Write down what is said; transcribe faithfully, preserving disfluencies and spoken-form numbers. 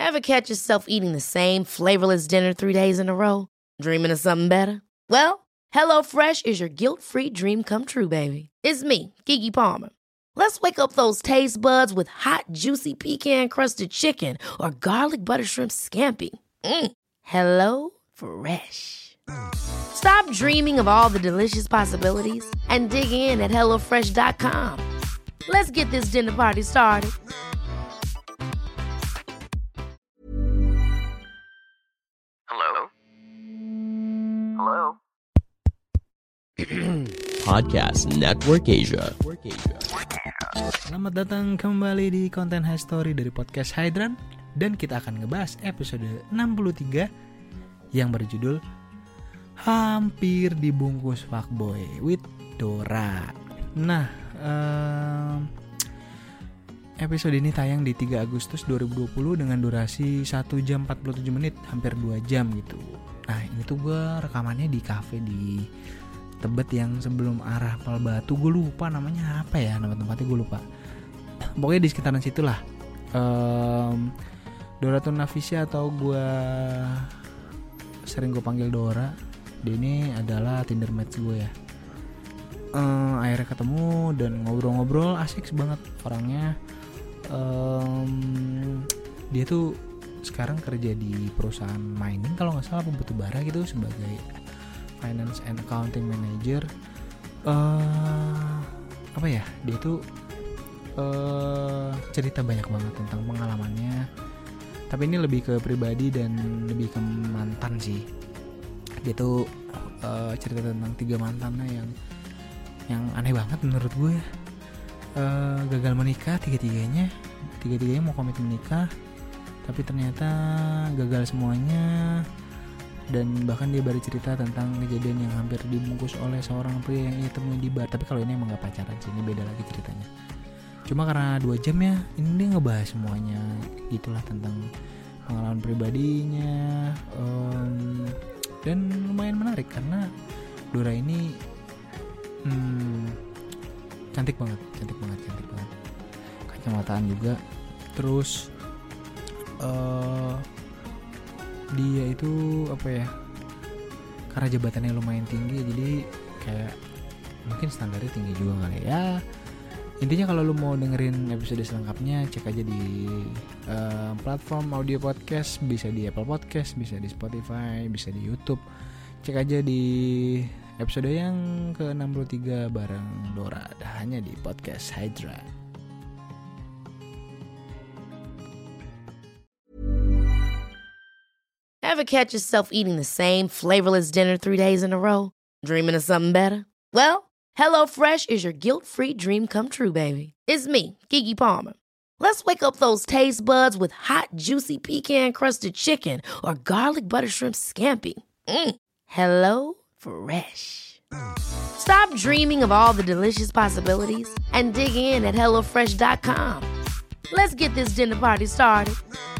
Ever catch yourself eating the same flavorless dinner three days in a row? Dreaming of something better? Well, HelloFresh is your guilt-free dream come true, baby. It's me, Keke Palmer. Let's wake up those taste buds with hot, juicy pecan-crusted chicken or garlic butter shrimp scampi. Mm. Hello Fresh. Stop dreaming of all the delicious possibilities and dig in at hello fresh dot com. Let's get this dinner party started. Hello? Hello? Podcast Network Asia. Selamat datang kembali di konten High Story dari Podcast Hydran. Dan kita akan ngebahas episode enam puluh tiga yang berjudul Hampir Dibungkus Fuckboy with Dora. Nah, um, episode ini tayang di tiga Agustus dua ribu dua puluh dengan durasi satu jam empat puluh tujuh menit, hampir dua jam gitu. Nah, ini tuh gue rekamannya di cafe di Tebet yang sebelum arah Pal Batu. Gue lupa namanya apa ya, nama tempatnya gue lupa. Pokoknya di sekitaran situ lah. um, Dora Tunafisya atau gue sering gue panggil Dora. Dia ini adalah Tinder match gue ya. uh, Akhirnya ketemu dan ngobrol-ngobrol, asik banget orangnya. um, Dia tuh sekarang kerja di perusahaan mining kalau nggak salah, batu bara gitu, sebagai finance and accounting manager. uh, Apa ya, dia tuh uh, cerita banyak banget tentang pengalamannya, tapi ini lebih ke pribadi dan lebih ke mantan sih. Dia tuh uh, cerita tentang tiga mantannya yang yang aneh banget menurut gue. uh, Gagal menikah tiga-tiganya, tiga-tiganya mau komit menikah, tapi ternyata gagal semuanya. Dan bahkan dia baru cerita tentang kejadian yang hampir dibungkus oleh seorang pria yang ia temui di bar. Tapi kalau ini emang gak pacaran sih, ini beda lagi ceritanya. Cuma karena dua jam ya, ini dia ngebahas semuanya gitulah tentang pengalaman pribadinya. um, Dan lumayan menarik karena Dora ini hmm, cantik banget, cantik banget, cantik banget. Kacamataan juga. Terus uh, dia itu apa ya, karena jabatannya lumayan tinggi, jadi kayak mungkin standarnya tinggi juga kali ya. Intinya kalau lu mau dengerin episode selengkapnya, cek aja di uh, platform audio podcast. Bisa di Apple Podcast, bisa di Spotify, bisa di YouTube. Cek aja di episode yang ke enam puluh tiga bareng Dora, hanya di Podcast Hydra. Ever catch yourself eating the same flavorless dinner three days in a row? Dreaming of something better? Well, HelloFresh is your guilt-free dream come true, baby. It's me, Keke Palmer. Let's wake up those taste buds with hot, juicy pecan-crusted chicken or garlic butter shrimp scampi. Mm. Hello Fresh. Stop dreaming of all the delicious possibilities and dig in at hello fresh dot com. Let's get this dinner party started.